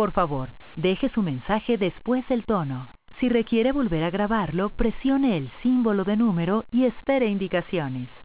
Por favor, deje su mensaje después del tono. Si requiere volver a grabarlo, presione el símbolo de número y espere indicaciones.